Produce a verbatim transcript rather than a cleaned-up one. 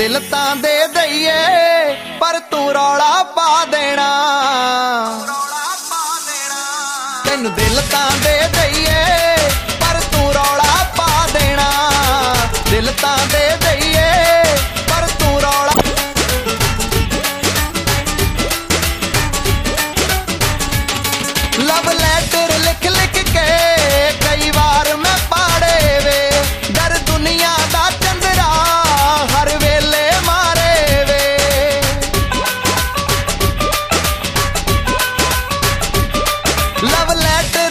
दिल तां दे दईए पर तू रौला पा देना। तैनू दिल तां दे दईए पर तू रौला पा देना। दिल तां दे